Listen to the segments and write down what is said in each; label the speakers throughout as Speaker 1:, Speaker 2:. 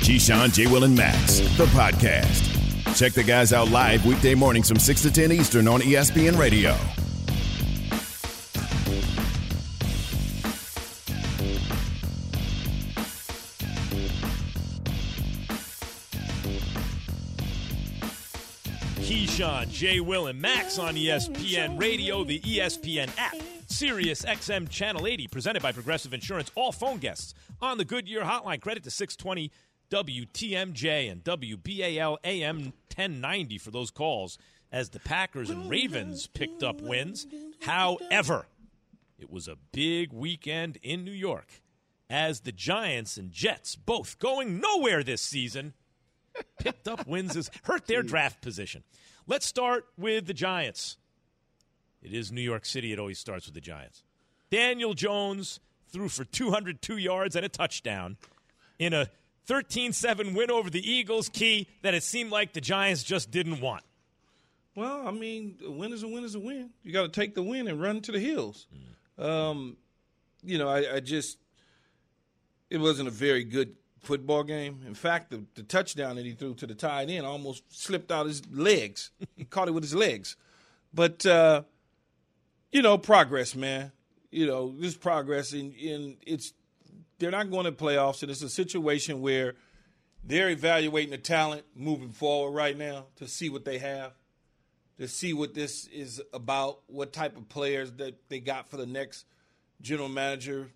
Speaker 1: Keyshawn, J. Will, and Max, the podcast. Check the guys out live weekday mornings from 6 to 10 Eastern on ESPN Radio.
Speaker 2: Keyshawn, J. Will, and Max on ESPN Radio, the ESPN app, Sirius XM Channel 80, presented by Progressive Insurance. All phone guests on the Goodyear Hotline. Credit to 620 WTMJ and WBAL AM 1090 for those calls as the Packers and Ravens picked up wins. However, it was a big weekend in New York as the Giants and Jets, both going nowhere this season, picked up wins as hurt their draft position. Let's start with the Giants. It is New York City. It always starts with the Giants. Daniel Jones threw for 202 yards and a touchdown in a 13-7 win over the Eagles, Key, that it seemed like the Giants just didn't want.
Speaker 3: Well, I mean, a win is a win is a win. You got to take the win and run to the hills. I just – it wasn't a very good football game. In fact, the touchdown that he threw to the tight end almost slipped out his legs. He caught it with his legs. But, progress, man. This progress, and it's – they're not going to playoffs, and it's a situation where they're evaluating the talent moving forward right now to see what they have, to see what this is about, what type of players that they got for the next general manager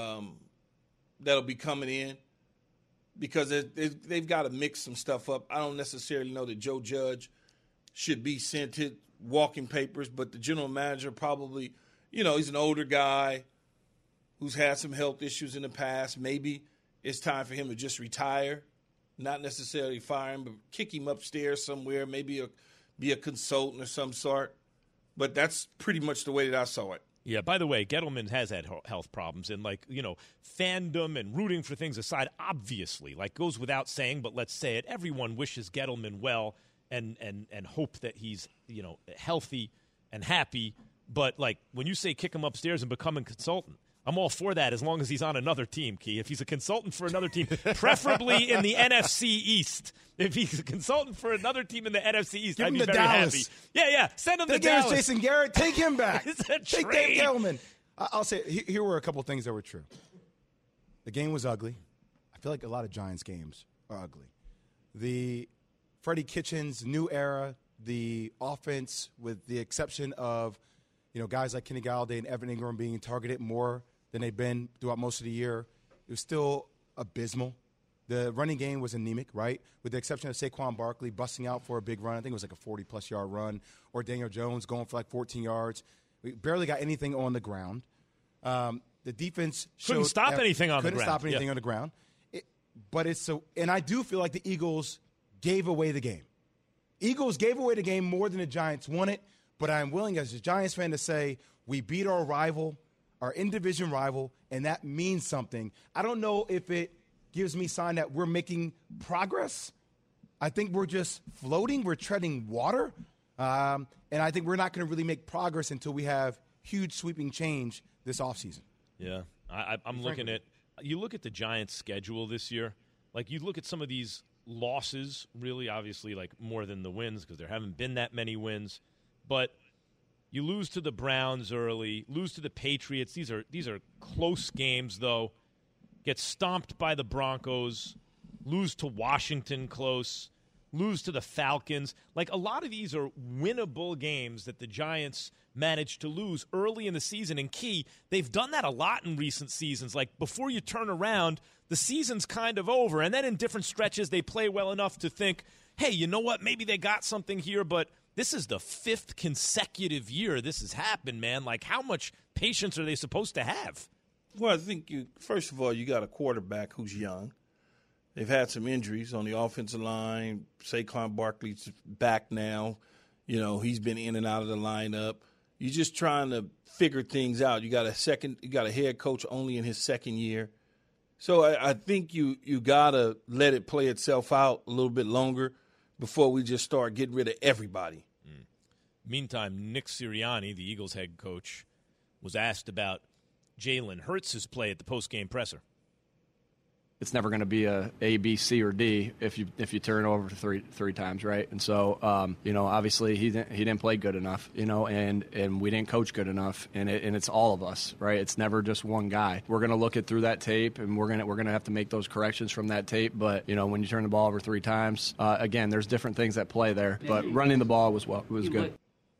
Speaker 3: that'll be coming in, because they've got to mix some stuff up. I don't necessarily know that Joe Judge should be sent his walking papers, but the general manager probably, he's an older guy who's had some health issues in the past. Maybe it's time for him to just retire, not necessarily fire him, but kick him upstairs somewhere, maybe be a consultant of some sort. But that's pretty much the way that I saw it.
Speaker 2: Yeah, by the way, Gettleman has had health problems, and, fandom and rooting for things aside, obviously, goes without saying, but let's say it, everyone wishes Gettleman well and hope that he's, healthy and happy. But, when you say kick him upstairs and become a consultant, I'm all for that as long as he's on another team, Key. If he's a consultant for another team, preferably in the NFC East. If he's a consultant for another team in the NFC East, I'd be very happy. Yeah. Send him to Dallas.
Speaker 4: Jason Garrett. Take him back.
Speaker 2: Take
Speaker 4: Dan Gettleman. I'll say, here were a couple things that were true. The game was ugly. I feel like a lot of Giants games are ugly. The Freddie Kitchens new era, the offense, with the exception of guys like Kenny Galladay and Evan Ingram being targeted more than they've been throughout most of the year, it was still abysmal. The running game was anemic, right? With the exception of Saquon Barkley busting out for a big run. I think it was a 40-plus yard run. Or Daniel Jones going for 14 yards. We barely got anything on the ground. The defense
Speaker 2: couldn't stop anything on the ground.
Speaker 4: Couldn't stop anything on the ground. And I do feel like the Eagles gave away the game. Eagles gave away the game more than the Giants won it. But I'm willing as a Giants fan to say we beat our rival, our in-division rival, and that means something. I don't know if it gives me sign that we're making progress. I think we're just floating. We're treading water. And I think we're not going to really make progress until we have huge sweeping change this offseason.
Speaker 2: Yeah. I'm looking at – you look at the Giants' schedule this year. You look at some of these losses, really, obviously, more than the wins because there haven't been that many wins. But you lose to the Browns early, lose to the Patriots. These are close games, though. Get stomped by the Broncos, lose to Washington close, lose to the Falcons. A lot of these are winnable games that the Giants managed to lose early in the season. And Key, they've done that a lot in recent seasons. Before you turn around, the season's kind of over. And then in different stretches, they play well enough to think, hey, you know what? Maybe they got something here, but this is the 5th consecutive year this has happened, man. How much patience are they supposed to have?
Speaker 3: Well, I think first of all, you got a quarterback who's young. They've had some injuries on the offensive line. Saquon Barkley's back now. He's been in and out of the lineup. You're just trying to figure things out. You got a head coach only in his second year. So I think you got to let it play itself out a little bit longer before we just start getting rid of everybody.
Speaker 2: Meantime, Nick Sirianni, the Eagles head coach, was asked about Jalen Hurts' play at the post-game presser.
Speaker 5: it's never going to be A, B, C, or D if you turn it over three times, right? And so, obviously he didn't play good enough, and we didn't coach good enough, and it's all of us, right? It's never just one guy. We're going to look through that tape, and we're gonna have to make those corrections from that tape. But when you turn the ball over 3 times, again, there's different things at play there. But running the ball was good.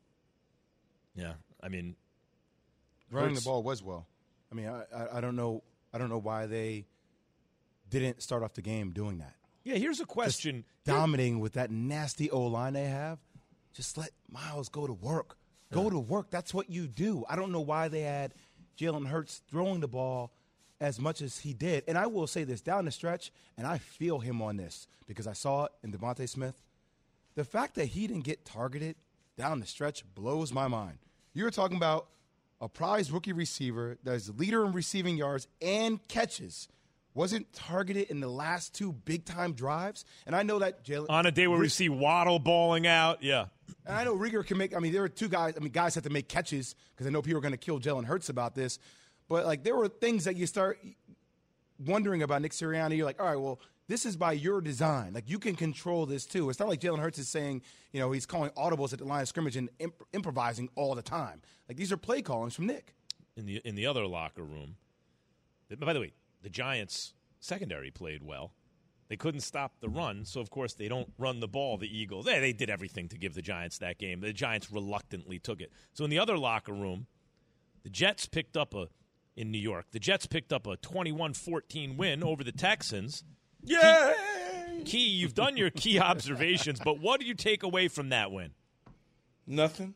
Speaker 2: Yeah, I mean,
Speaker 4: running the ball was well. I mean, I don't know why they didn't start off the game doing that.
Speaker 2: Yeah, here's a question.
Speaker 4: Just dominating with that nasty O-line they have. Just let Miles go to work. Go to work. That's what you do. I don't know why they had Jalen Hurts throwing the ball as much as he did. And I will say this, down the stretch, and I feel him on this because I saw it in Devontae Smith. The fact that he didn't get targeted down the stretch blows my mind. You're talking about a prize rookie receiver that is the leader in receiving yards and catches. Wasn't targeted in the last 2 big-time drives. And I know that Jalen –
Speaker 2: on a day where we see Waddle balling out, yeah.
Speaker 4: And I know Rieger can make – there were 2 guys – guys had to make catches because I know people are going to kill Jalen Hurts about this. But, there were things that you start wondering about Nick Sirianni. You're like, all right, well, this is by your design. You can control this too. It's not like Jalen Hurts is saying, he's calling audibles at the line of scrimmage and improvising all the time. These are play callings from Nick.
Speaker 2: In the other locker room – by the way, the Giants' secondary played well. They couldn't stop the run, so, of course, they don't run the ball, the Eagles. They did everything to give the Giants that game. The Giants reluctantly took it. So in the other locker room, the Jets picked up in New York, the Jets picked up a 21-14 win over the Texans.
Speaker 3: Yeah.
Speaker 2: Key, you've done your key observations, but what do you take away from that win?
Speaker 3: Nothing.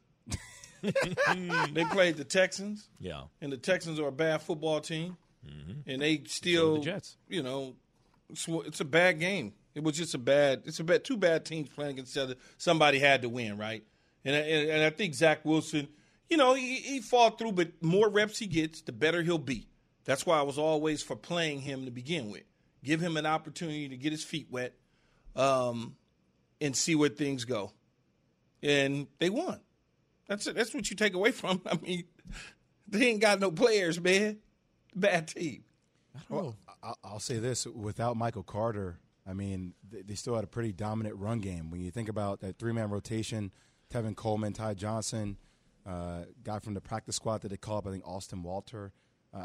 Speaker 3: They played the Texans.
Speaker 2: Yeah.
Speaker 3: And the Texans are a bad football team.
Speaker 2: Mm-hmm.
Speaker 3: And they still,
Speaker 2: the Jets.
Speaker 3: It's a bad game. It was just two bad teams playing against each other. Somebody had to win, right? And I think Zach Wilson, he fought through, but more reps he gets, the better he'll be. That's why I was always for playing him to begin with. Give him an opportunity to get his feet wet and see where things go. And they won. That's it. That's what you take away from them. They ain't got no players, man. Bad team.
Speaker 4: Well, I'll say this. Without Michael Carter, they still had a pretty dominant run game. When you think about that 3-man rotation, Tevin Coleman, Ty Johnson, guy from the practice squad that they call up, I think Austin Walter.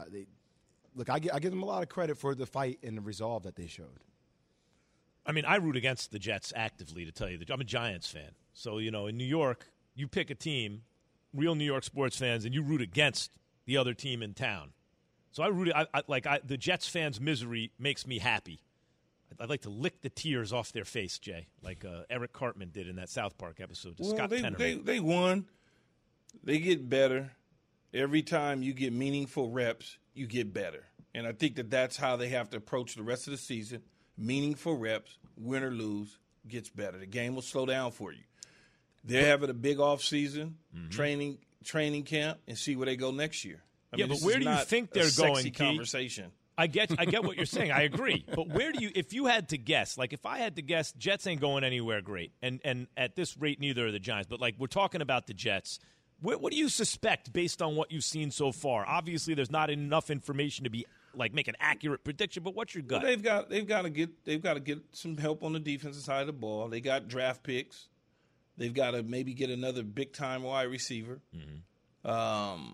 Speaker 4: I give them a lot of credit for the fight and the resolve that they showed.
Speaker 2: I root against the Jets actively, to tell you I'm a Giants fan. So, in New York, you pick a team, real New York sports fans, and you root against the other team in town. So the Jets fans' misery makes me happy. I'd like to lick the tears off their face, Jay, like Eric Cartman did in that South Park episode to Scott Tenorman.
Speaker 3: They won. They get better. Every time you get meaningful reps, you get better. And I think that's how they have to approach the rest of the season. Meaningful reps, win or lose, gets better. The game will slow down for you. They're having a big off season, training camp, and see where they go next year.
Speaker 2: But where do you think they're going, Key?
Speaker 3: Conversation.
Speaker 2: I get what you're saying. I agree. But if you had to guess, if I had to guess, Jets ain't going anywhere great. And at this rate, neither are the Giants. But, we're talking about the Jets. What do you suspect based on what you've seen so far? Obviously, there's not enough information to be, make an accurate prediction, but what's your gut?
Speaker 3: Well, they've got to get some help on the defensive side of the ball. They got draft picks. They've got to maybe get another big-time wide receiver. Mm-hmm.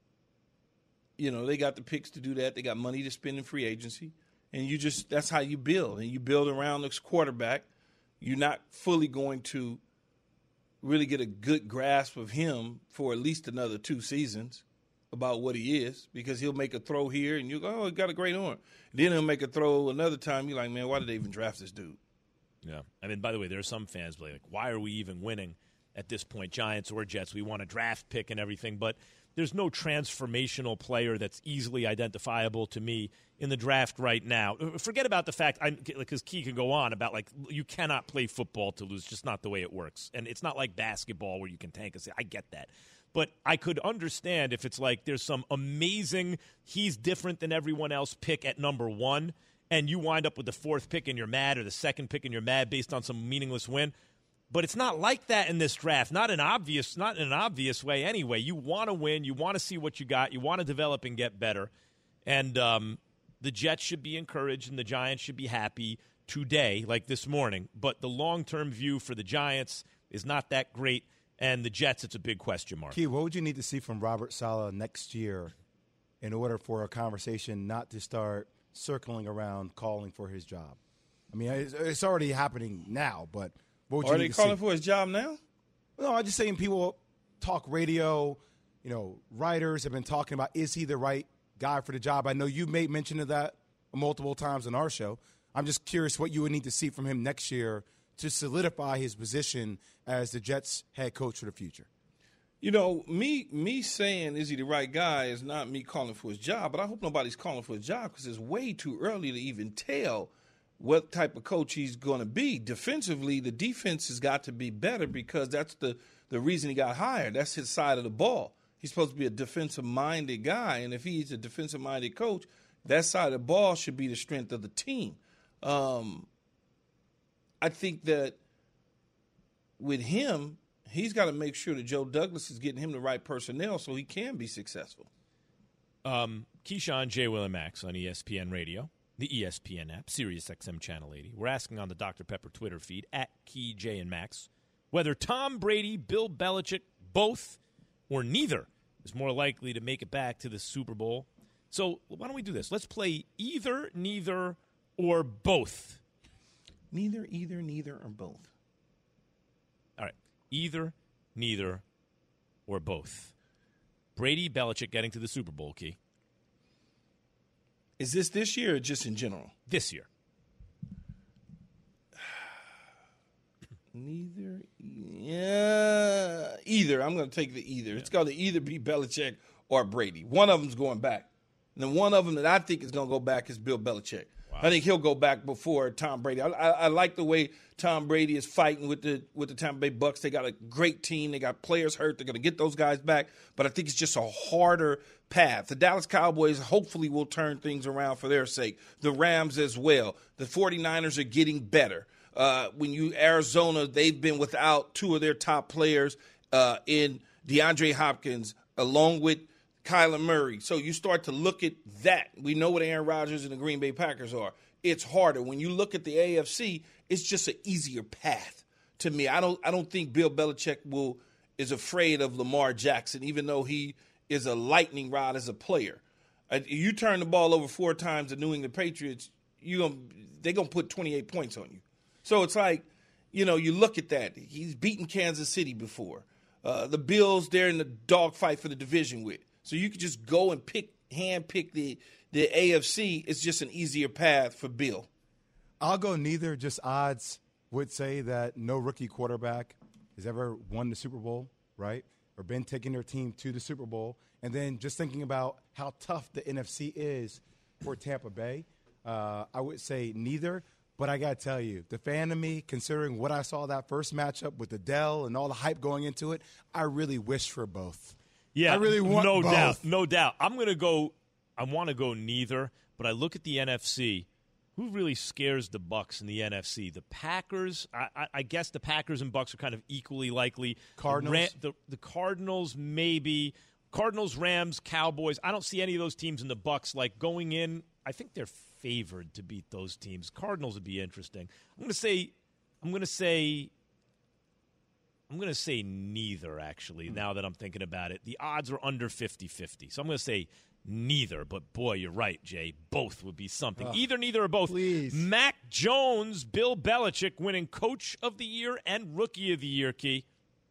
Speaker 3: They got the picks to do that. They got money to spend in free agency. And that's how you build. And you build around this quarterback. You're not fully going to really get a good grasp of him for at least another 2 seasons about what he is, because he'll make a throw here and you go, oh, he got a great arm. Then he'll make a throw another time. You're like, man, why did they even draft this dude?
Speaker 2: Yeah. By the way, there are some fans like, why are we even winning at this point, Giants or Jets? We want a draft pick and everything, but there's no transformational player that's easily identifiable to me in the draft right now. Forget about the fact, because Key can go on about, you cannot play football to lose. Just not the way it works. And it's not like basketball where you can tank and say, I get that. But I could understand if it's there's some amazing, he's different than everyone else pick at number 1, and you wind up with the 4th pick and you're mad, or the 2nd pick and you're mad based on some meaningless win. But it's not like that in this draft, not in an obvious way anyway. You want to win. You want to see what you got. You want to develop and get better. And the Jets should be encouraged and the Giants should be happy today, like this morning. But the long-term view for the Giants is not that great, and the Jets, it's a big question mark.
Speaker 4: Key, what would you need to see from Robert Saleh next year in order for a conversation not to start circling around calling for his job? I mean, it's already happening now, but what would you need to see?
Speaker 3: Are they calling for his job now?
Speaker 4: No, I'm just saying people talk radio, writers have been talking about, is he the right guy for the job? I know you made mention of that multiple times on our show. I'm just curious what you would need to see from him next year to solidify his position as the Jets head coach for the future.
Speaker 3: Me saying is he the right guy is not me calling for his job, but I hope nobody's calling for his job because it's way too early to even tell what type of coach he's going to be. Defensively, the defense has got to be better because that's the reason he got hired. That's his side of the ball. He's supposed to be a defensive-minded guy, and if he's a defensive-minded coach, that side of the ball should be the strength of the team. I think that with him, he's got to make sure that Joe Douglas is getting him the right personnel so he can be successful.
Speaker 2: Keyshawn, J. Will, and Max on ESPN Radio, the ESPN app, Sirius XM Channel 80. We're asking on the Dr. Pepper Twitter feed, at Key, J, and Max, whether Tom Brady, Bill Belichick, both or neither is more likely to make it back to the Super Bowl. So why don't we do this? Let's play either, neither, or both.
Speaker 3: Neither, or both.
Speaker 2: All right. Either, neither, or both. Brady, Belichick getting to the Super Bowl, Key.
Speaker 3: Is this year or just in general?
Speaker 2: This year.
Speaker 3: Neither. Yeah. Either. I'm going to take the either. Yeah. It's going to either be Belichick or Brady. One of them's going back. And then one of them that I think is going to go back is Bill Belichick. Wow. I think he'll go back before Tom Brady. I like the way Tom Brady is fighting with the Tampa Bay Bucs. They got a great team. They got players hurt. They're going to get those guys back. But I think it's just a harder path. The Dallas Cowboys hopefully will turn things around for their sake. The Rams as well. The 49ers are getting better. Arizona, they've been without two of their top players in DeAndre Hopkins along with Kyler Murray. So you start to look at that. We know what Aaron Rodgers and the Green Bay Packers are. It's harder. When you look at the AFC, it's just an easier path to me. I don't think Bill Belichick is afraid of Lamar Jackson, even though he is a lightning rod as a player. You turn the ball over 4 times to New England Patriots, they're going to put 28 points on you. So it's like, you look at that. He's beaten Kansas City before. The Bills, they're in the dogfight for the division with. So you could just go and handpick the AFC. It's just an easier path for Bill.
Speaker 4: I'll go neither. Just odds would say that no rookie quarterback has ever won the Super Bowl, right, or been taking their team to the Super Bowl. And then just thinking about how tough the NFC is for Tampa Bay, I would say neither. But I got to tell you, the fan of me, considering what I saw that first matchup with Adele and all the hype going into it, I really wish for both.
Speaker 2: Yeah,
Speaker 4: I really want both.
Speaker 2: No doubt. I want to go neither, but I look at the NFC. Who really scares the Bucs in the NFC? The Packers. I guess the Packers and Bucs are kind of equally likely.
Speaker 4: Cardinals?
Speaker 2: The Cardinals, maybe. Cardinals, Rams, Cowboys. I don't see any of those teams in the Bucs like going in. I think they're favored to beat those teams. Cardinals would be interesting. I'm going to say neither, actually, now that I'm thinking about it. The odds are under 50-50. So I'm going to say neither. But, boy, you're right, Jay. Both would be something. Either, neither, or both.
Speaker 4: Please.
Speaker 2: Mac Jones, Bill Belichick winning Coach of the Year and Rookie of the Year, Key.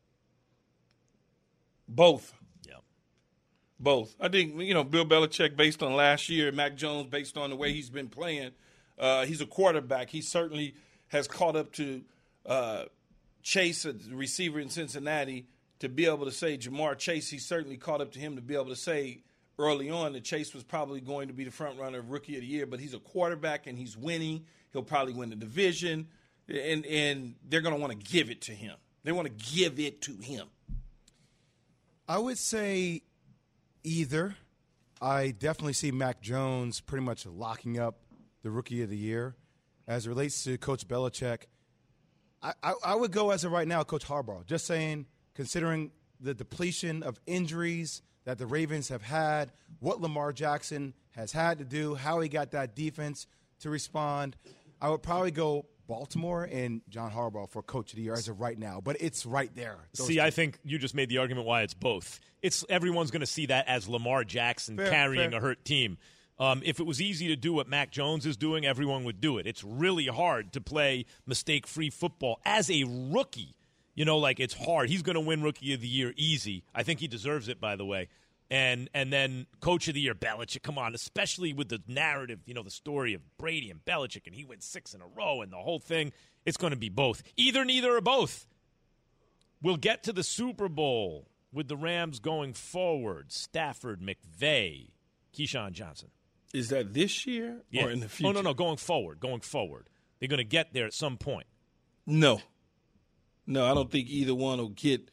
Speaker 3: Both.
Speaker 2: Yeah.
Speaker 3: Both. I think, Bill Belichick based on last year, Mac Jones based on the way he's been playing. He's a quarterback. He certainly has caught up to Chase, a receiver in Cincinnati, to be able to say Jamar Chase, he certainly caught up to him to be able to say early on that Chase was probably going to be the front runner of Rookie of the Year, but he's a quarterback and he's winning. He'll probably win the division, and they're going to want to give it to him. They want to give it to him.
Speaker 4: I would say either. I definitely see Mac Jones pretty much locking up the Rookie of the Year. As it relates to Coach Belichick, I would go as of right now, Coach Harbaugh. Just saying, considering the depletion of injuries, that the Ravens have had, what Lamar Jackson has had to do, how he got that defense to respond, I would probably go Baltimore and John Harbaugh for Coach of the Year as of right now. But it's right there.
Speaker 2: See, I think you just made the argument why it's both. Everyone's going to see that as Lamar Jackson carrying a hurt team. If it was easy to do what Mac Jones is doing, everyone would do it. It's really hard to play mistake-free football as a rookie. It's hard. He's going to win Rookie of the Year easy. I think he deserves it, by the way. And then Coach of the Year, Belichick. Come on, especially with the narrative, the story of Brady and Belichick, and he went 6 in a row and the whole thing. It's going to be both. Either, neither, or both. We'll get to the Super Bowl with the Rams going forward. Stafford, McVay, Keyshawn Johnson.
Speaker 3: Is that this year or in the future?
Speaker 2: Oh, no, going forward. They're going to get there at some point.
Speaker 3: No, I don't think either one will get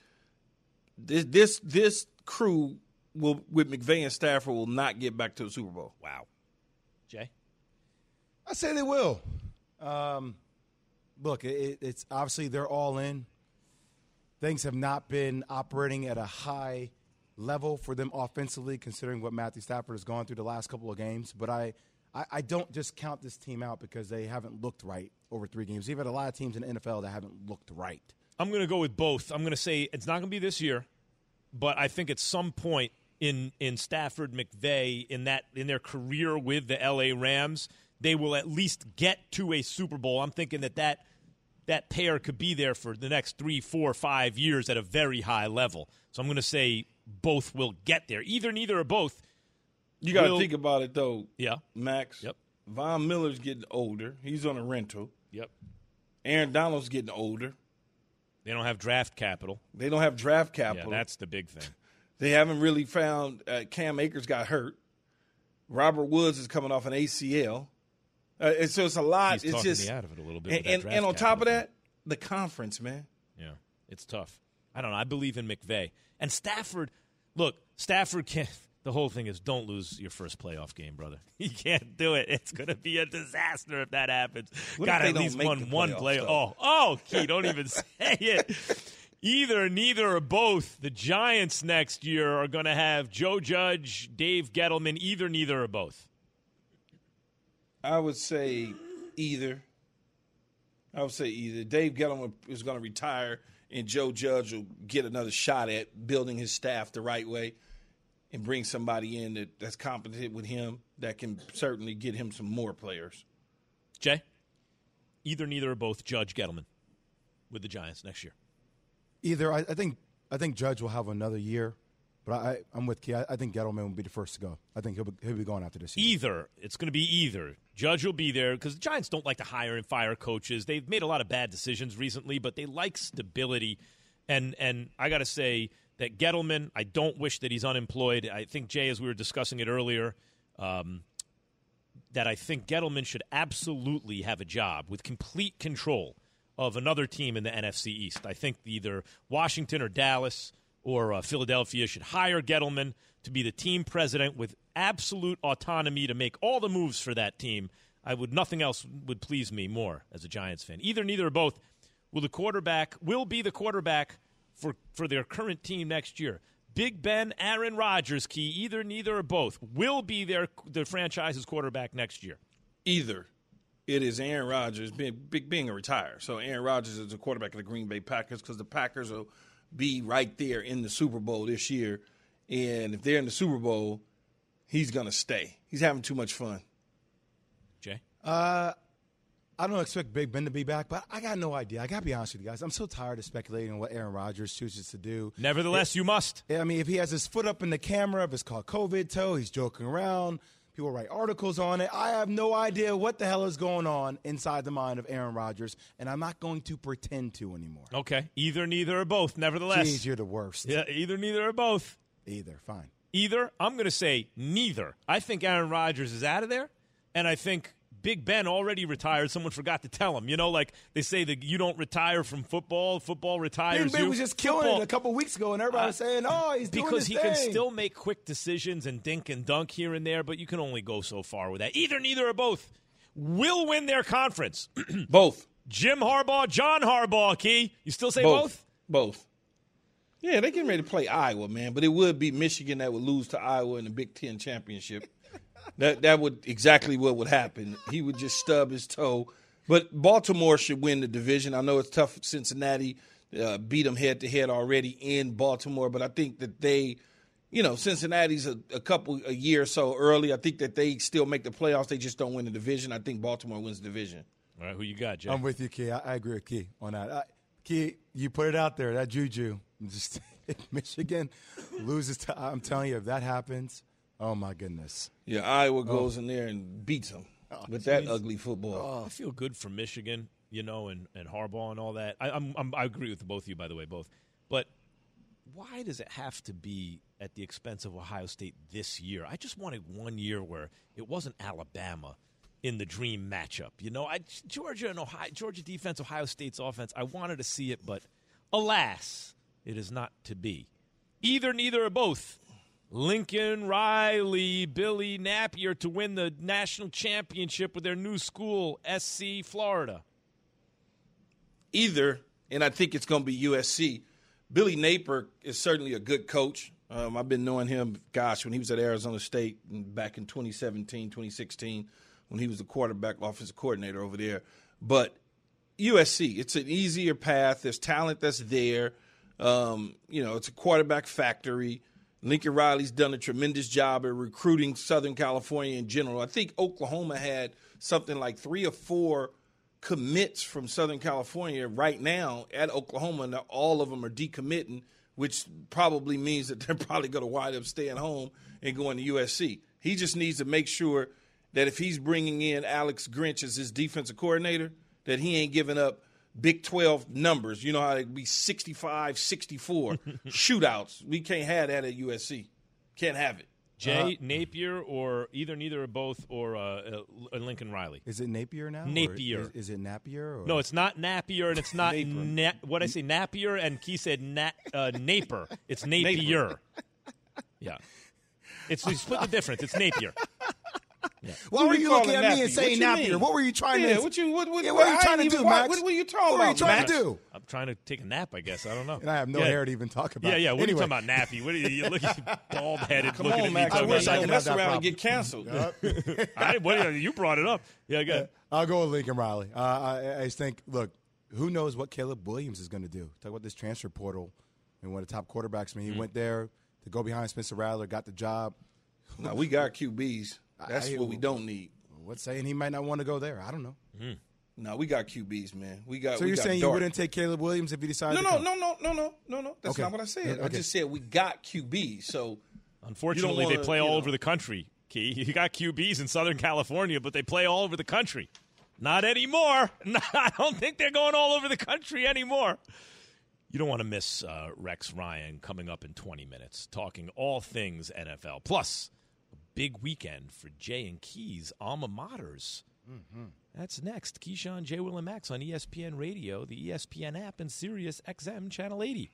Speaker 3: this crew with McVay and Stafford will not get back to the Super Bowl.
Speaker 2: Wow. Jay?
Speaker 4: I say they will. Look, it's obviously they're all in. Things have not been operating at a high level for them offensively, considering what Matthew Stafford has gone through the last couple of games. But I don't just count this team out because they haven't looked right over 3 games. You've had a lot of teams in the NFL that haven't looked right.
Speaker 2: I'm going to go with both. I'm going to say it's not going to be this year, but I think at some point in Stafford, McVay, in their career with the L.A. Rams, they will at least get to a Super Bowl. I'm thinking that pair could be there for the next 3, 4, 5 years at a very high level. So I'm going to say both will get there. Either, neither, or both.
Speaker 3: You got to think about it, though, Max.
Speaker 2: Yep.
Speaker 3: Von Miller's getting older. He's on a rental.
Speaker 2: Yep.
Speaker 3: Aaron Donald's getting older.
Speaker 2: They don't have draft capital.
Speaker 3: Yeah, that's
Speaker 2: the big thing.
Speaker 3: They haven't really found Cam Akers got hurt. Robert Woods is coming off an ACL. And so it's a lot.
Speaker 2: He's talking me out of it a little bit.
Speaker 3: And on top of that, the conference, man.
Speaker 2: Yeah, it's tough. I don't know. I believe in McVay. And Stafford, look, Stafford can't. The whole thing is don't lose your first playoff game, brother. You can't do it. It's going to be a disaster if that happens. Got at least one play. Oh, Key, don't even say it. Either, neither, or both. The Giants next year are going to have Joe Judge, Dave Gettleman. Either, neither, or both.
Speaker 3: I would say either. Dave Gettleman is going to retire, and Joe Judge will get another shot at building his staff the right way and bring somebody in that's competent with him that can certainly get him some more players.
Speaker 2: Jay? Either, neither, or both. Judge, Gettleman with the Giants next year.
Speaker 4: Either. I think Judge will have another year, but I'm with Key. I think Gettleman will be the first to go. I think he'll be going after this season.
Speaker 2: Either. It's going to be either. Judge will be there because the Giants don't like to hire and fire coaches. They've made a lot of bad decisions recently, but they like stability. And I got to say that Gettleman, I don't wish that he's unemployed. I think, Jay, as we were discussing it earlier, that I think Gettleman should absolutely have a job with complete control of another team in the NFC East. I think either Washington or Dallas or Philadelphia should hire Gettleman to be the team president with absolute autonomy to make all the moves for that team. Nothing else would please me more as a Giants fan. Either, neither, or both. Will be the quarterback for their current team next year. Big Ben, Aaron Rodgers, Key. Either, neither, or both will be their franchise's quarterback next year.
Speaker 3: Either. It is Aaron Rodgers being a retire. So Aaron Rodgers is the quarterback of the Green Bay Packers because the Packers will be right there in the Super Bowl this year. And if they're in the Super Bowl, he's going to stay. He's having too much fun.
Speaker 2: Jay?
Speaker 4: I don't expect Big Ben to be back, but I got no idea. I got to be honest with you guys. I'm so tired of speculating on what Aaron Rodgers chooses to do.
Speaker 2: Nevertheless, you must.
Speaker 4: I mean, if he has his foot up in the camera, if it's called COVID toe, he's joking around. People write articles on it. I have no idea what the hell is going on inside the mind of Aaron Rodgers, and I'm not going to pretend to anymore.
Speaker 2: Okay. Either, neither, or both. Nevertheless.
Speaker 4: Jeez, you're the worst.
Speaker 2: Yeah, either, neither, or both.
Speaker 4: Either. Fine.
Speaker 2: Either. I'm going to say neither. I think Aaron Rodgers is out of there, and I think Big Ben already retired. Someone forgot to tell him. Like they say that you don't retire from football. Football retires
Speaker 4: Big Ben was just killing it a couple weeks ago, and everybody was saying, he's doing
Speaker 2: because
Speaker 4: his
Speaker 2: he
Speaker 4: thing.
Speaker 2: can still make quick decisions and dink and dunk here and there, but you can only go so far with that. Either, neither, or both will win their conference.
Speaker 3: Both.
Speaker 2: Jim Harbaugh, John Harbaugh, Key. You still say both?
Speaker 3: Both. Yeah, they're getting ready to play Iowa, man. But it would be Michigan that would lose to Iowa in the Big Ten championship. That would exactly what would happen. He would just stub his toe. But Baltimore should win the division. I know it's tough for Cincinnati. Beat them head-to-head already in Baltimore. But I think that they, Cincinnati's a year or so early. I think that they still make the playoffs. They just don't win the division. I think Baltimore wins the division.
Speaker 2: All right, who you got, Jay?
Speaker 4: I'm with you, Key. I agree with Key on that. Key, you put it out there, that juju. Just Michigan loses to – I'm telling you, if that happens, oh, my goodness.
Speaker 3: Yeah, Iowa goes in there and beats them with that ugly football.
Speaker 2: I feel good for Michigan, and Harbaugh and all that. I agree with both of you, by the way, both. But why does it have to be at the expense of Ohio State this year? I just wanted 1 year where it wasn't Alabama in the dream matchup. Georgia defense, Ohio State's offense, I wanted to see it, but alas, it is not to be. Either, neither, or both. Lincoln Riley, Billy Napier to win the national championship with their new school, SC Florida.
Speaker 3: Either, and I think it's going to be USC. Billy Napier is certainly a good coach. I've been knowing him, when he was at Arizona State back in 2017, 2016, when he was the quarterback offensive coordinator over there. But USC, it's an easier path. There's talent that's there. It's a quarterback factory. Lincoln Riley's done a tremendous job at recruiting Southern California in general. I think Oklahoma had something like 3 or 4 commits from Southern California right now at Oklahoma, and all of them are decommitting, which probably means that they're probably going to wind up staying home and going to USC. He just needs to make sure that if he's bringing in Alex Grinch as his defensive coordinator, that he ain't giving up Big 12 numbers. You know how it'd be 65, 64 shootouts. We can't have that at USC. Can't have it.
Speaker 2: Jay, Napier, or either, neither, or both, or Lincoln Riley?
Speaker 4: Is it Napier now?
Speaker 2: Napier.
Speaker 4: Is it Napier? Or?
Speaker 2: No, it's not Napier, and it's not what I say, Napier, and Key said Napier. It's Napier. Yeah. You split the difference. It's Napier.
Speaker 4: Yeah. Why were you looking at me and saying Napier? What were you trying to do?
Speaker 3: What are you trying to do, Max? What were you talking about,
Speaker 4: What were you trying to do?
Speaker 2: I'm trying to take a nap, I guess. I don't know.
Speaker 4: And I have no hair to even talk about.
Speaker 2: Yeah. What are you talking about, nappy? What are you looking bald-headed
Speaker 3: Come
Speaker 2: looking
Speaker 3: on,
Speaker 2: at
Speaker 3: Max.
Speaker 2: me?
Speaker 3: I wish I could mess
Speaker 4: that
Speaker 3: around
Speaker 4: problem.
Speaker 3: and get canceled.
Speaker 2: You brought it up. Yeah, go ahead.
Speaker 4: I'll go with Lincoln Riley. I just think, look, who knows what Caleb Williams is going to do? Talk about this transfer portal and one of the top quarterbacks. I mean, he went there to go behind Spencer Rattler, got the job.
Speaker 3: No, we got QBs. That's what we don't need.
Speaker 4: What's saying he might not want to go there? I don't know.
Speaker 3: No, we got QBs, man.
Speaker 4: So you're saying you wouldn't take Caleb Williams if he decided to come?
Speaker 3: No. That's not what I said. Okay. I just said we got QBs. So
Speaker 2: unfortunately, they play all over the country, Key. You got QBs in Southern California, but they play all over the country. Not anymore. No, I don't think they're going all over the country anymore. You don't want to miss Rex Ryan coming up in 20 minutes, talking all things NFL. Plus, a big weekend for Jay and Key's alma maters. Mm-hmm. That's next. Keyshawn, J. Will, and Max on ESPN Radio, the ESPN app, and Sirius XM Channel 80.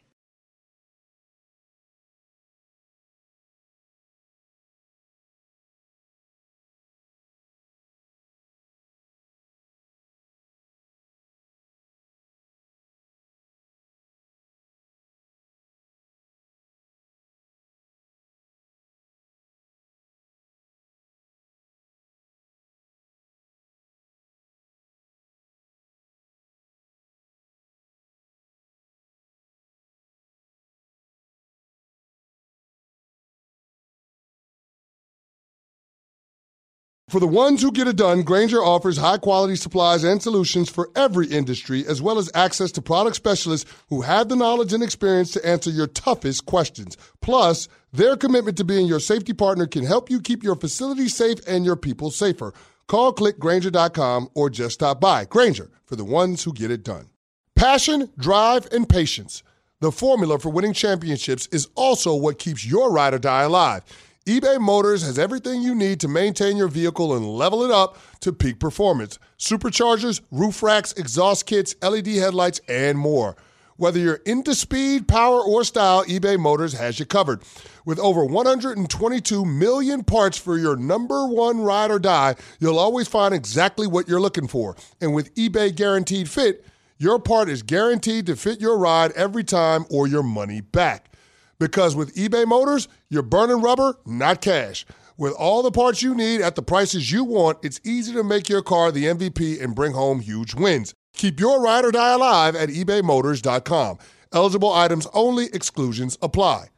Speaker 6: For the ones who get it done, Grainger offers high-quality supplies and solutions for every industry, as well as access to product specialists who have the knowledge and experience to answer your toughest questions. Plus, their commitment to being your safety partner can help you keep your facility safe and your people safer. Call, click Grainger.com, or just stop by. Grainger, for the ones who get it done. Passion, drive, and patience. The formula for winning championships is also what keeps your ride or die alive. eBay Motors has everything you need to maintain your vehicle and level it up to peak performance. Superchargers, roof racks, exhaust kits, LED headlights, and more. Whether you're into speed, power, or style, eBay Motors has you covered. With over 122 million parts for your number one ride or die, you'll always find exactly what you're looking for. And with eBay Guaranteed Fit, your part is guaranteed to fit your ride every time or your money back. Because with eBay Motors, you're burning rubber, not cash. With all the parts you need at the prices you want, it's easy to make your car the MVP and bring home huge wins. Keep your ride or die alive at ebaymotors.com. Eligible items only. Exclusions apply.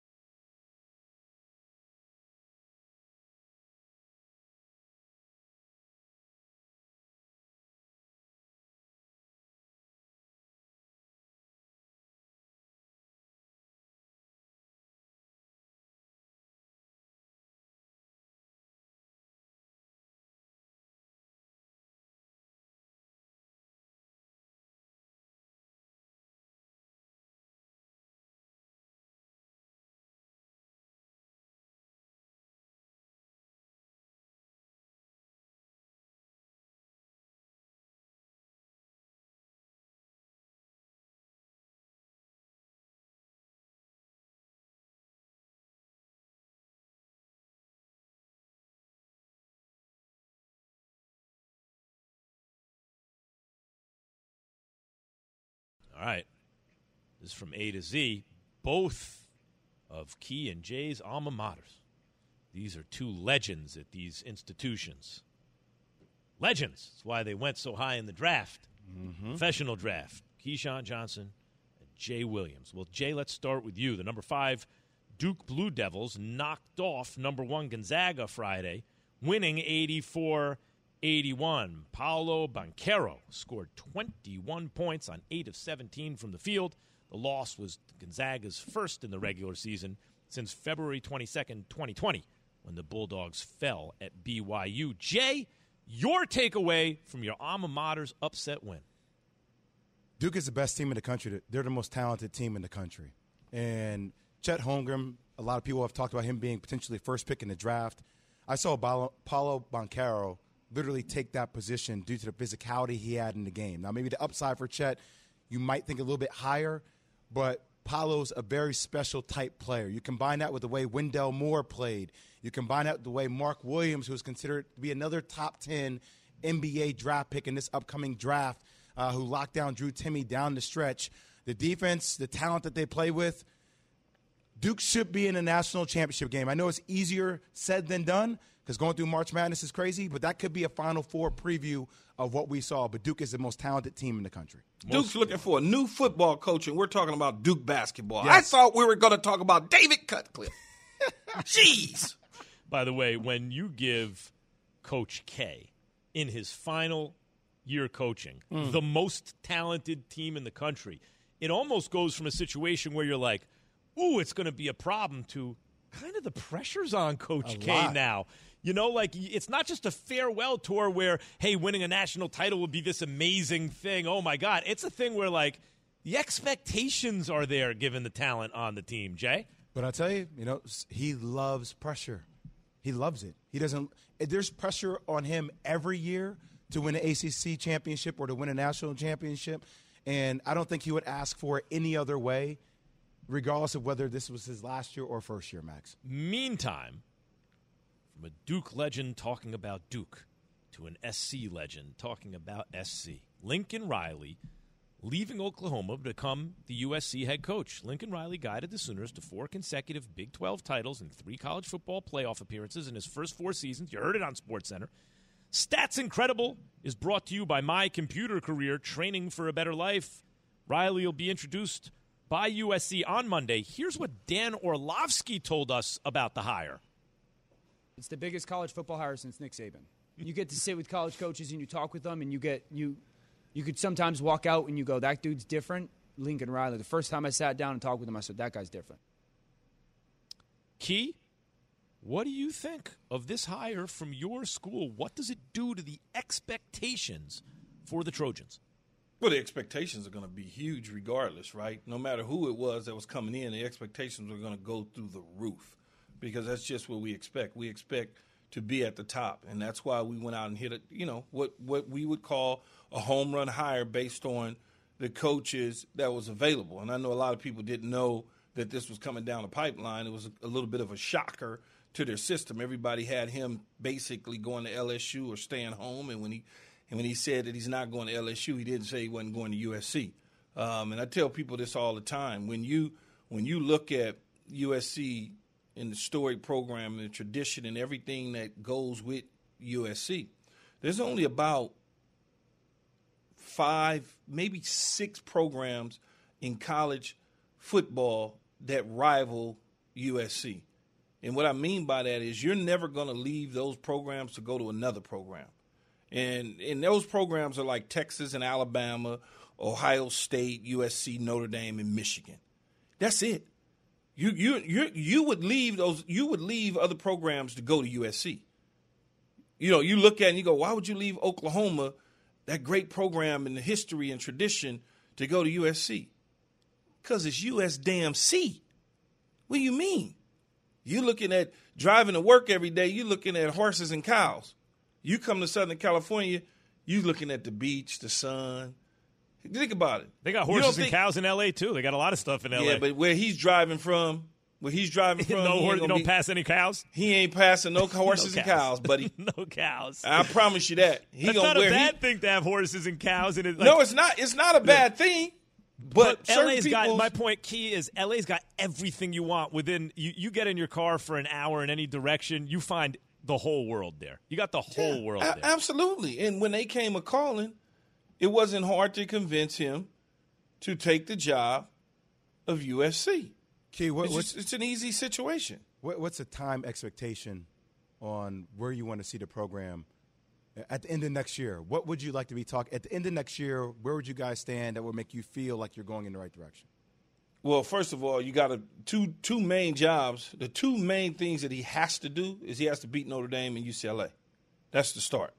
Speaker 2: All right. This is from A to Z. Both of Key and Jay's alma maters. These are two legends at these institutions. Legends. That's why they went so high in the draft. Professional draft. Keyshawn Johnson and Jay Williams. Well, Jay, let's start with you. The number 5 Duke Blue Devils knocked off number 1 Gonzaga Friday, winning 84-81. Paolo Banchero scored 21 points on 8 of 17 from the field. The loss was Gonzaga's first in the regular season since February 22nd, 2020, when the Bulldogs fell at BYU. Jay, your takeaway from your alma mater's upset win.
Speaker 4: Duke is the best team in the country. They're the most talented team in the country. And Chet Holmgren, a lot of people have talked about him being potentially first pick in the draft. I saw Paolo Banchero literally take that position due to the physicality he had in the game. Now, maybe the upside for Chet, you might think a little bit higher, but Paolo's a very special type player. You combine that with the way Wendell Moore played. You combine that with the way Mark Williams, who is considered to be another top 10 NBA draft pick in this upcoming draft, who locked down Drew Timme down the stretch. The defense, the talent that they play with, Duke should be in a national championship game. I know it's easier said than done, because going through March Madness is crazy, but that could be a Final Four preview of what we saw. But Duke is the most talented team in the country.
Speaker 3: Duke's looking for a new football coach, and we're talking about Duke basketball.
Speaker 4: Yes.
Speaker 3: I thought we were going to talk about David Cutcliffe. Jeez.
Speaker 2: By the way, when you give Coach K in his final year coaching the most talented team in the country, it almost goes from a situation where you're like, ooh, it's going to be a problem to kind of the pressure's on Coach K now. You know, like, it's not just a farewell tour where, hey, winning a national title would be this amazing thing. Oh, my God. It's a thing where, like, the expectations are there given the talent on the team, Jay.
Speaker 4: But I tell you, he loves pressure. He loves it. He doesn't – there's pressure on him every year to win an ACC championship or to win a national championship, and I don't think he would ask for it any other way, regardless of whether this was his last year or first year, Max.
Speaker 2: Meantime, from a Duke legend talking about Duke to an SC legend talking about SC, Lincoln Riley leaving Oklahoma to become the USC head coach. Lincoln Riley guided the Sooners to 4 consecutive Big 12 titles and 3 college football playoff appearances in his first 4 seasons. You heard it on SportsCenter. Stats Incredible is brought to you by My Computer Career, training for a better life. Riley will be introduced by USC on Monday. Here's what Dan Orlovsky told us about the hire.
Speaker 7: It's the biggest college football hire since Nick Saban. You get to sit with college coaches and you talk with them, and you could sometimes walk out and you go, that dude's different. Lincoln Riley. The first time I sat down and talked with him, I said, that guy's different.
Speaker 2: Key, what do you think of this hire from your school? What does it do to the expectations for the Trojans?
Speaker 3: Well, the expectations are going to be huge regardless, right? No matter who it was that was coming in, the expectations are going to go through the roof because that's just what we expect. We expect to be at the top, and that's why we went out and hit what we would call a home run hire based on the coaches that was available. And I know a lot of people didn't know that this was coming down the pipeline. It was a little bit of a shocker to their system. Everybody had him basically going to LSU or staying home, and when he And when he said that he's not going to LSU, he didn't say he wasn't going to USC. And I tell people this all the time. When you look at USC and the storied program and the tradition and everything that goes with USC, there's only about 5, maybe 6 programs in college football that rival USC. And what I mean by that is you're never going to leave those programs to go to another program. And those programs are like Texas and Alabama, Ohio State, USC, Notre Dame, and Michigan. That's it. You would leave other programs to go to USC. You know, you look at it and you go, why would you leave Oklahoma, that great program in the history and tradition, to go to USC? Because it's USDMC. What do you mean? You're looking at driving to work every day, you're looking at horses and cows. You come to Southern California, you're looking at the beach, the sun. Think about it.
Speaker 2: They got horses and cows in L.A. too. They got a lot of stuff in L.A.
Speaker 3: Yeah, but where he's driving from,
Speaker 2: no horse, you don't pass any cows?
Speaker 3: He ain't passing no horses and cows, buddy.
Speaker 2: No cows.
Speaker 3: I promise you that.
Speaker 2: It's not a bad thing to have horses and cows.
Speaker 3: No, it's not. It's not a bad thing. But
Speaker 2: LA's got, my point key is LA's got everything you want within. You get in your car for an hour in any direction, you find the whole world there. You got the whole world there.
Speaker 3: Absolutely. And when they came a calling, it wasn't hard to convince him to take the job of USC.
Speaker 4: Key,
Speaker 3: it's an easy situation.
Speaker 4: What's the time expectation on where you want to see the program at the end of next year? What would you like to be talking at the end of next year? Where would you guys stand that would make you feel like you're going in the right direction?
Speaker 3: Well, first of all, you got two main jobs. The two main things that he has to do is he has to beat Notre Dame and UCLA. That's the start.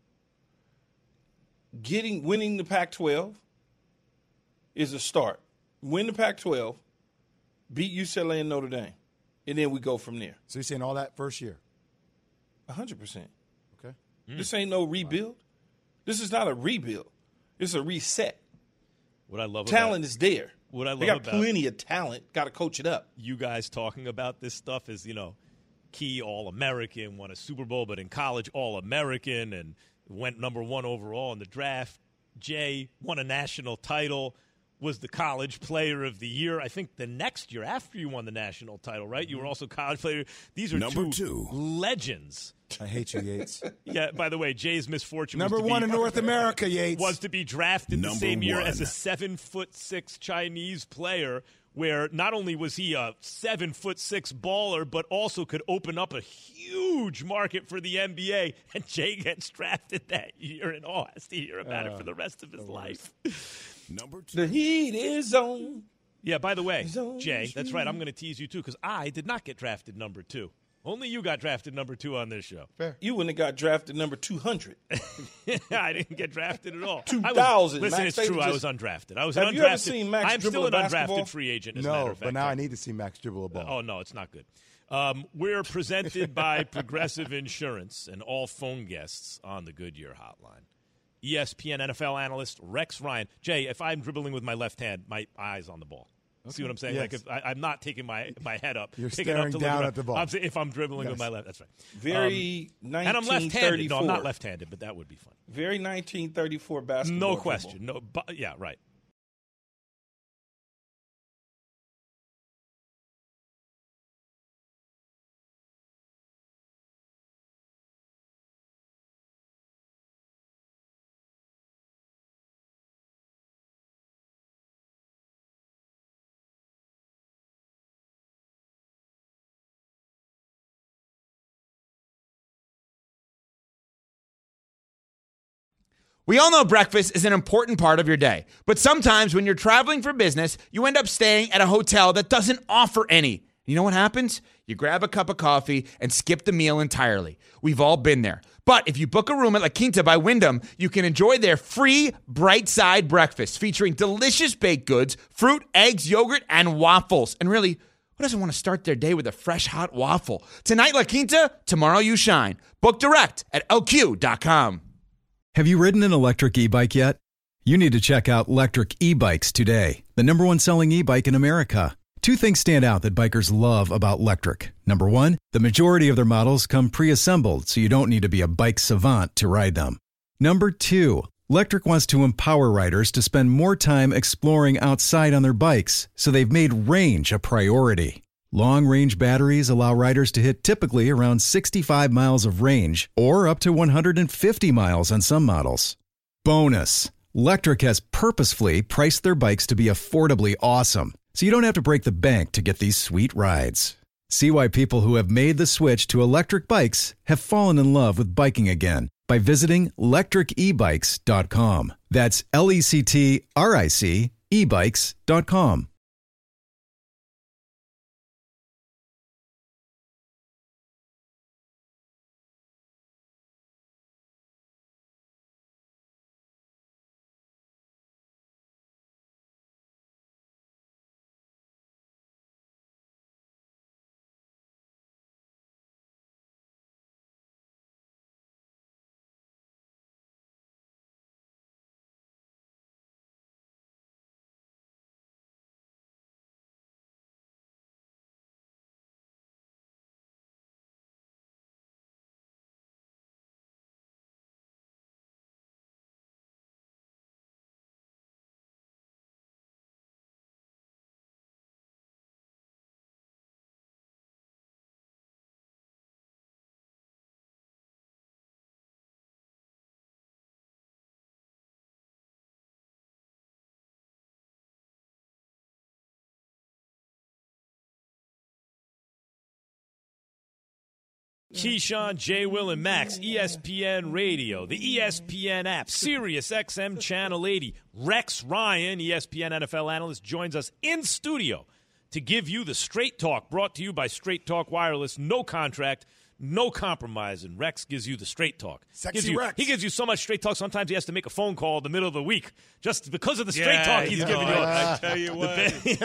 Speaker 3: Winning the Pac-12 is a start. Win the Pac-12, beat UCLA and Notre Dame, and then we go from there.
Speaker 4: So you're saying all that first year?
Speaker 3: 100%.
Speaker 4: Okay.
Speaker 3: This ain't no rebuild. This is not a rebuild. It's a reset.
Speaker 2: What I love
Speaker 3: talent is there.
Speaker 2: What I love
Speaker 3: they got plenty of talent. Got to coach it up.
Speaker 2: You guys talking about this stuff is, Key All-American, won a Super Bowl, but in college All-American, and went number 1 overall in the draft. Jay won a national title, was the college player of the year. I think the next year after you won the national title, right? You were also college player. These are
Speaker 1: number
Speaker 2: 2 legends.
Speaker 4: I hate you, Yates.
Speaker 2: Yeah, by the way, Jay's misfortune
Speaker 4: number
Speaker 2: was
Speaker 4: 1 in North America, Yates.
Speaker 2: Was to be drafted the same year as a 7'6" Chinese player, where not only was he a 7'6" baller, but also could open up a huge market for the NBA. And Jay gets drafted that year, and has to hear about it for the rest of his life.
Speaker 1: Number 2.
Speaker 3: The heat is on.
Speaker 2: Yeah, by the way, Jay, that's right. I'm going to tease you, too, because I did not get drafted number 2. Only you got drafted number 2 on this show.
Speaker 3: Fair. You wouldn't have got drafted number 200.
Speaker 2: I didn't get drafted at all.
Speaker 3: 2,000.
Speaker 2: Listen, it's true. I was undrafted. I was
Speaker 3: have
Speaker 2: an undrafted.
Speaker 3: You ever seen Max
Speaker 2: I'm still an
Speaker 3: basketball?
Speaker 2: undrafted free agent, as a matter of fact.
Speaker 4: But now I need to see Max dribble a ball.
Speaker 2: Oh, no, it's not good. We're presented by Progressive Insurance and all phone guests on the Goodyear Hotline. ESPN NFL analyst Rex Ryan. Jay, if I'm dribbling with my left hand, my eye's on the ball. See what I'm saying?
Speaker 4: Yes.
Speaker 2: Like if I'm not taking my head up.
Speaker 4: You're
Speaker 2: picking
Speaker 4: staring
Speaker 2: up to
Speaker 4: down
Speaker 2: look
Speaker 4: at the ball.
Speaker 2: if I'm dribbling with my left, that's right.
Speaker 3: Very 1934.
Speaker 2: And I'm left-handed. No, I'm not left-handed, but that would be fun.
Speaker 3: Very 1934 basketball.
Speaker 2: No question. No, yeah, right.
Speaker 8: We all know breakfast is an important part of your day, but sometimes when you're traveling for business, you end up staying at a hotel that doesn't offer any. You know what happens? You grab a cup of coffee and skip the meal entirely. We've all been there. But if you book a room at La Quinta by Wyndham, you can enjoy their free Bright Side breakfast featuring delicious baked goods, fruit, eggs, yogurt, and waffles. And really, who doesn't want to start their day with a fresh, hot waffle? Tonight, La Quinta, tomorrow you shine. Book direct at lq.com.
Speaker 9: Have you ridden an electric e-bike yet? You need to check out Lectric E-Bikes today, the #1 selling e-bike in America. 2 things stand out that bikers love about Lectric. Number 1, the majority of their models come pre-assembled, so you don't need to be a bike savant to ride them. Number 2, Lectric wants to empower riders to spend more time exploring outside on their bikes, so they've made range a priority. Long-range batteries allow riders to hit typically around 65 miles of range or up to 150 miles on some models. Bonus, Lectric has purposefully priced their bikes to be affordably awesome, so you don't have to break the bank to get these sweet rides. See why people who have made the switch to electric bikes have fallen in love with biking again by visiting lectricebikes.com. That's LECTRIC ebikes.com.
Speaker 2: Keyshawn, J. Will, and Max, ESPN Radio, the ESPN app, Sirius XM Channel 80. Rex Ryan, ESPN NFL analyst, joins us in studio to give you the Straight Talk, brought to you by Straight Talk Wireless. No contract, no compromise, and Rex gives you the Straight Talk.
Speaker 4: Rex.
Speaker 2: He gives you so much Straight Talk, sometimes he has to make a phone call in the middle of the week just because of the Straight Talk he's giving you.
Speaker 3: I tell you what.
Speaker 2: There's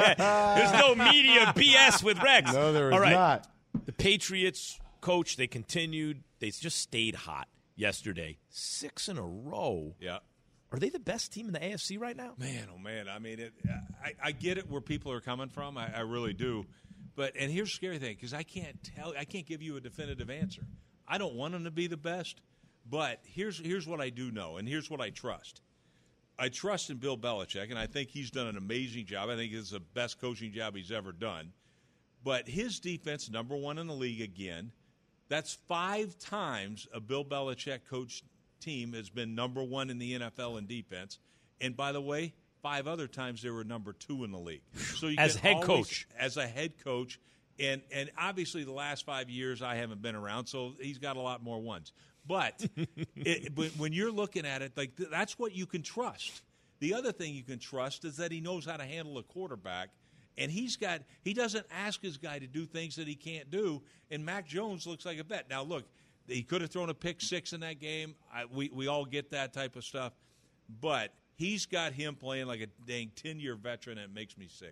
Speaker 2: no media BS with Rex.
Speaker 4: No, there is
Speaker 2: All right.
Speaker 4: not.
Speaker 2: The Patriots, coach, they continued. They just stayed hot yesterday. 6 in a row.
Speaker 10: Yeah.
Speaker 2: Are they the best team in the AFC right now?
Speaker 10: Man, oh, man. I mean, I get it where people are coming from. I really do. And here's the scary thing, because I can't give you a definitive answer. I don't want them to be the best, but here's what I do know, and here's what I trust. I trust in Bill Belichick, and I think he's done an amazing job. I think it's the best coaching job he's ever done. But his defense, number one in the league again. That's 5 times a Bill Belichick coach team has been number one in the NFL in defense. And by the way, 5 other times they were number 2 in the league. So you
Speaker 2: as head coach.
Speaker 10: As a head coach. And obviously the last 5 years I haven't been around, so he's got a lot more ones. But when you're looking at it, like that's what you can trust. The other thing you can trust is that he knows how to handle a quarterback. And he doesn't ask his guy to do things that he can't do. And Mac Jones looks like a vet. Now, look, he could have thrown a pick 6 in that game. We all get that type of stuff. But he's got him playing like a dang 10-year veteran, and it makes me sick.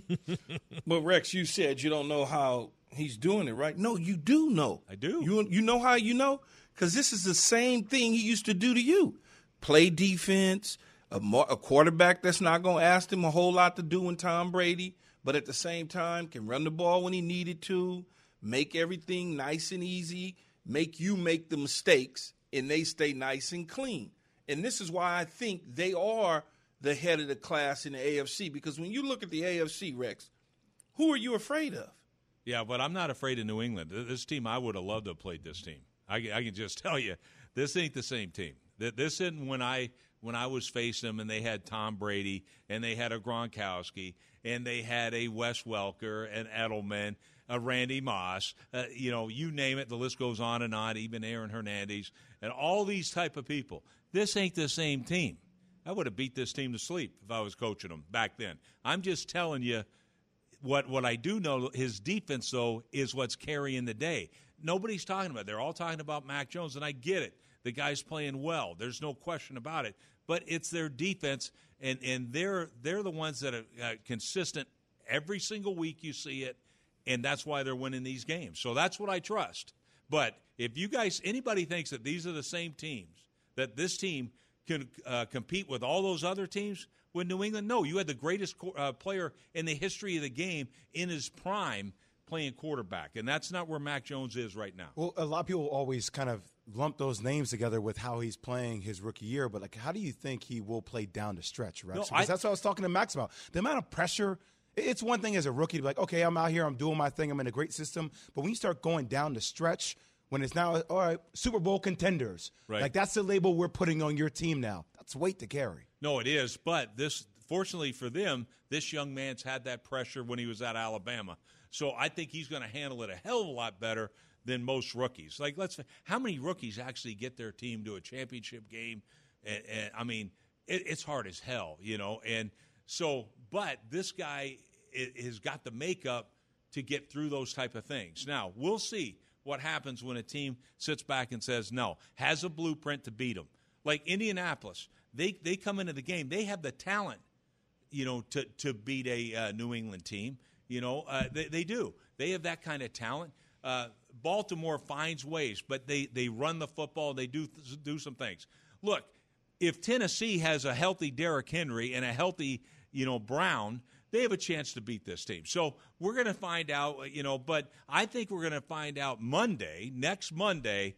Speaker 3: But, Rex, you said you don't know how he's doing it, right? No, you do know.
Speaker 10: I do.
Speaker 3: You know how you know? Because this is the same thing he used to do to you. Play defense, a quarterback that's not going to ask him a whole lot to do in Tom Brady, but at the same time can run the ball when he needed to, make everything nice and easy, make you make the mistakes, and they stay nice and clean. And this is why I think they are the head of the class in the AFC, because when you look at the AFC, Rex, who are you afraid of?
Speaker 10: Yeah, but I'm not afraid of New England. This team, I would have loved to have played this team. I can just tell you, this ain't the same team. This isn't when I was facing them and they had Tom Brady and they had a Gronkowski and they had a Wes Welker, an Edelman, a Randy Moss, you name it, the list goes on, even Aaron Hernandez, and all these type of people. This ain't the same team. I would have beat this team to sleep if I was coaching them back then. I'm just telling you what I do know, his defense, though, is what's carrying the day. Nobody's talking about it. They're all talking about Mac Jones, and I get it. The guy's playing well. There's no question about it. But it's their defense, and they're the ones that are consistent every single week. You see it, and that's why they're winning these games. So that's what I trust. But if you guys, anybody thinks that these are the same teams, that this team can compete with all those other teams with New England, no. You had the greatest player in the history of the game in his prime playing quarterback, and that's not where Mac Jones is right now.
Speaker 4: Well, a lot of people always kind of lump those names together with how he's playing his rookie year, but like, how do you think he will play down the stretch, Rex? Because that's what I was talking to Max about. The amount of pressure. It's one thing as a rookie to be like, okay, I'm out here, I'm doing my thing, I'm in a great system. But when you start going down the stretch, when it's now, all right, Super Bowl contenders,
Speaker 10: right.
Speaker 4: Like that's the label we're putting on your team now. That's weight to carry.
Speaker 10: No, it is. But fortunately for them, this young man's had that pressure when he was at Alabama. So I think he's going to handle it a hell of a lot better than most rookies. Like, how many rookies actually get their team to a championship game? And I mean, it's hard as hell, you know. And so, but this guy has got the makeup to get through those type of things. Now, we'll see what happens when a team sits back and says no, has a blueprint to beat them. Like Indianapolis, they come into the game, they have the talent, you know, to beat a New England team. You know, they do. They have that kind of talent. Baltimore finds ways, but they run the football. They do some things. Look, if Tennessee has a healthy Derrick Henry and a healthy, you know, Brown, they have a chance to beat this team. So we're going to find out, you know, but I think we're going to find out next Monday,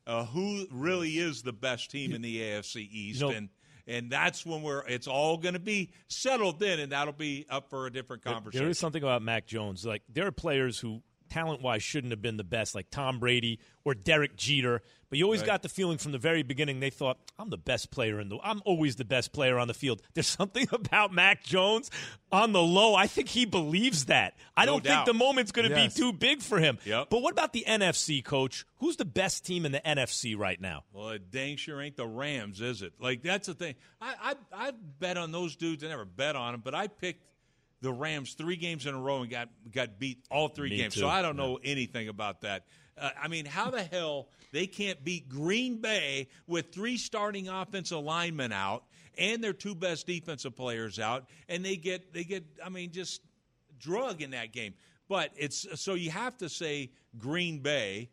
Speaker 10: who really is the best team in the AFC East. You know, and that's when it's all going to be settled in, and that'll be up for a different conversation.
Speaker 2: There is something about Mac Jones. Like, there are players who talent-wise shouldn't have been the best, like Tom Brady or Derek Jeter. But you always got the feeling from the very beginning they thought, I'm the best player I'm always the best player on the field. There's something about Mac Jones on the low. I think he believes that. I don't think the moment's going to be too big for him.
Speaker 10: Yep.
Speaker 2: But what about the NFC, Coach? Who's the best team in the NFC right now?
Speaker 10: Well, it dang sure ain't the Rams, is it? Like, that's the thing. I bet on those dudes. I never bet on them, but I picked the Rams 3 games in a row and got beat all 3 games.
Speaker 2: Too.
Speaker 10: So I don't know anything about that. I mean, how the hell they can't beat Green Bay with 3 starting offensive linemen out and their 2 best defensive players out, and they get I mean, just drug in that game. But it's so you have to say Green Bay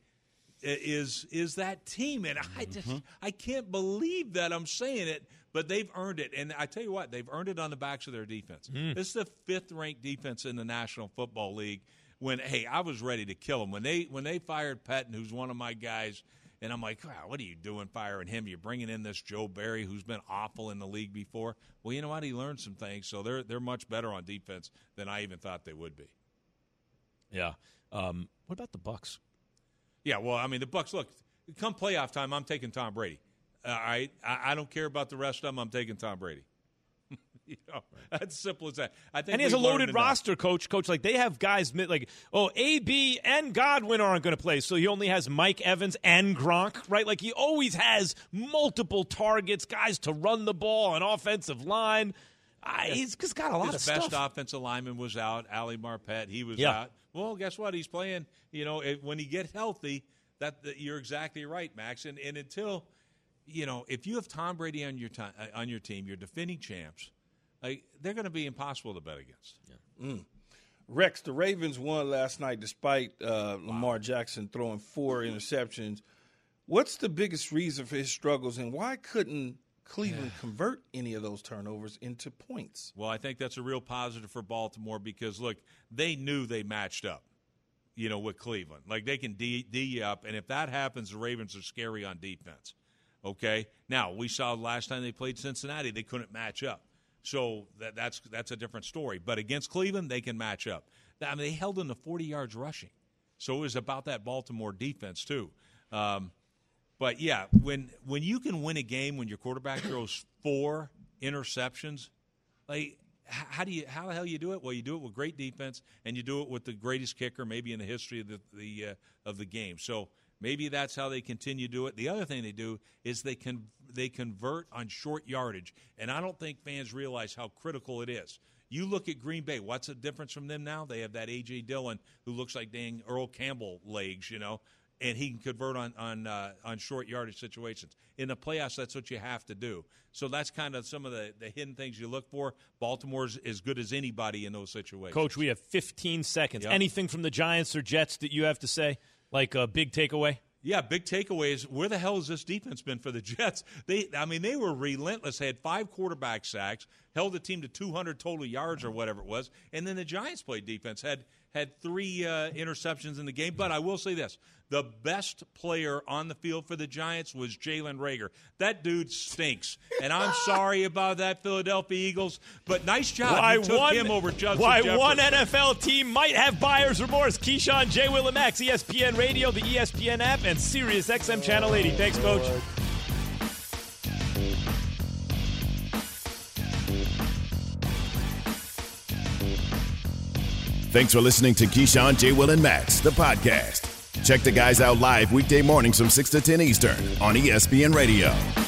Speaker 10: is that team, and I can't believe that I'm saying it. But they've earned it, and I tell you what, they've earned it on the backs of their defense. This is the 5th-ranked defense in the National Football League. I was ready to kill them. When they fired Pettin, who's one of my guys, and I'm like, wow, what are you doing firing him? You're bringing in this Joe Barry, who's been awful in the league before. Well, you know what? He learned some things, so they're much better on defense than I even thought they would be.
Speaker 2: Yeah. What about the Bucs?
Speaker 10: Yeah, well, I mean, the Bucs. Look, come playoff time, I'm taking Tom Brady. All right, I don't care about the rest of them. I'm taking Tom Brady. You know, that's simple as that. I think,
Speaker 2: and he has a loaded roster, Coach. Like, they have guys like, AB and Godwin aren't going to play, so he only has Mike Evans and Gronk, right? Like, he always has multiple targets, guys to run the ball, an offensive line. He's just got a lot of stuff.
Speaker 10: His best offensive lineman was out, Ali Marpet. He was out. Well, guess what? He's playing. You know, when he gets healthy, that you're exactly right, Max. And until, you know, if you have Tom Brady on your team, you're defending champs. They're going to be impossible to bet against.
Speaker 3: Yeah. Rex, the Ravens won last night despite Lamar Jackson throwing 4 interceptions. What's the biggest reason for his struggles, and why couldn't Cleveland convert any of those turnovers into points?
Speaker 10: Well, I think that's a real positive for Baltimore because, look, they knew they matched up, you know, with Cleveland. Like, they can D you up, and if that happens, the Ravens are scary on defense. Okay? Now, we saw last time they played Cincinnati, they couldn't match up. So that's a different story. But against Cleveland, they can match up. I mean, they held them to 40 yards rushing. So it was about that Baltimore defense, too. But, yeah, when you can win a game when your quarterback throws 4 interceptions, like, how the hell you do it? Well, you do it with great defense, and you do it with the greatest kicker maybe in the history of the game. So maybe that's how they continue to do it. The other thing they do is they convert on short yardage, and I don't think fans realize how critical it is. You look at Green Bay. What's the difference from them now? They have that A.J. Dillon who looks like dang Earl Campbell legs, you know, and he can convert on short yardage situations. In the playoffs, that's what you have to do. So that's kind of some of the hidden things you look for. Baltimore's as good as anybody in those situations.
Speaker 2: Coach, we have 15 seconds. Yep. Anything from the Giants or Jets that you have to say? Like a big takeaway?
Speaker 10: Yeah, big takeaway is where the hell has this defense been for the Jets? They were relentless. They had 5 quarterback sacks, held the team to 200 total yards or whatever it was. And then the Giants played defense, had 3 interceptions in the game. But I will say this. The best player on the field for the Giants was Jalen Reagor. That dude stinks. And I'm sorry about that, Philadelphia Eagles, but nice job. You took him over Justin Jefferson.
Speaker 2: One NFL team might have buyer's remorse. Keyshawn, J. Will, and Max, ESPN Radio, the ESPN app, and Sirius XM Channel 80. Thanks, Coach.
Speaker 1: Thanks for listening to Keyshawn, J. Will, and Max, the podcast. Check the guys out live weekday mornings from 6 to 10 Eastern on ESPN Radio.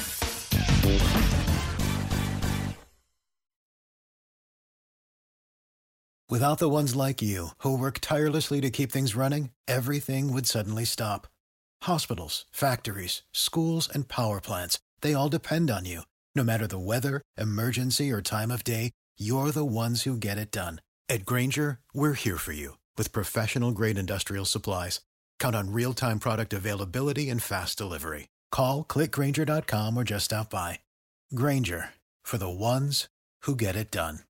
Speaker 11: Without the ones like you, who work tirelessly to keep things running, everything would suddenly stop. Hospitals, factories, schools, and power plants, they all depend on you. No matter the weather, emergency, or time of day, you're the ones who get it done. At Grainger, we're here for you with professional-grade industrial supplies. Count on real-time product availability and fast delivery. Call, click Grainger.com, or just stop by. Grainger, for the ones who get it done.